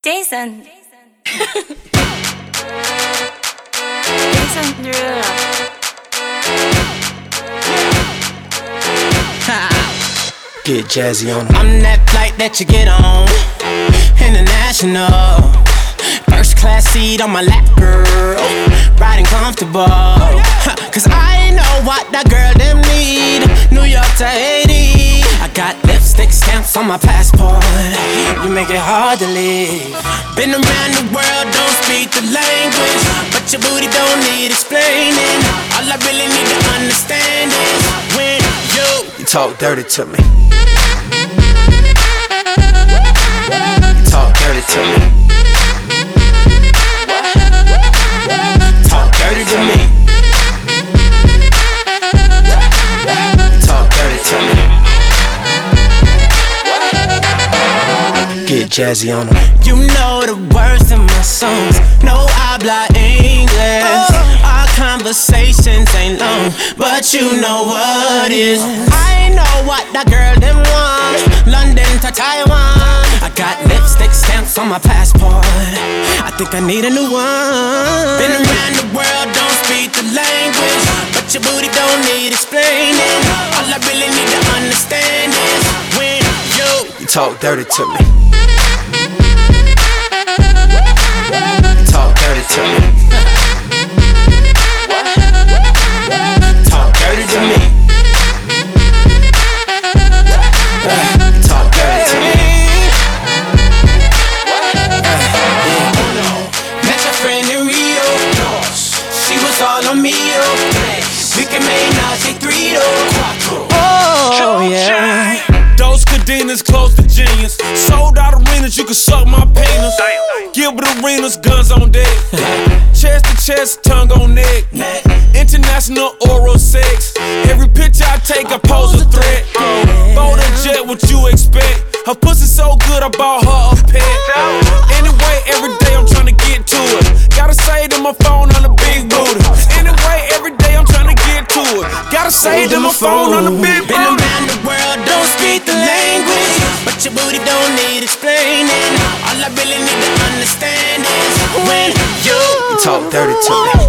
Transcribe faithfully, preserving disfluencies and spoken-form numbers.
Jason. Jason Derulo. Get jazzy on 'em. I'm that flight that you get on, international. First class seat on my lap, girl, riding comfortable. Cause I know what that girl them need. New York to Haiti, I got lipstick stamps on my passport. You make it hard to leave. Been around the world, don't speak the language, but your booty don't need explaining. All I really need to understand is when you, You talk dirty to me. You talk dirty to me. talk dirty to me. Talk dirty to me. Get jazzy on 'em. You know the words of my songs. No habla English. Our conversations ain't long, but you know what is. I know what that girl them want. London to Taiwan. I got lipstick stamps on my passport. I think I need a new one. Been around the world, don't speak the language, but your booty don't need explaining. All I really need to understand is when you, You talk dirty to me. Talk dirty to me. talk dirty to me. Talk dirty to me. Met your friend in Rio, she was all on me, oh. We can make Nazi three, oh. Oh, yeah. Those cadenas close to genius. Sold out arenas, you can suck my penis. Gilbert Arenas, guns on deck. Chest to chest, tongue on neck. International oral sex. Every picture I take, I pose a threat. Bold and jet, what you expect? Her pussy so good, I bought her a pet. Anyway, every day I'm trying to get to it. Gotta say to my phone on the big booty. Anyway, every day I'm trying to get to it. Gotta say to my phone on the big Been booty. around the world, don't speak the language, but your booty don't need explaining. All I really need to understand is when you, You talk dirty to me.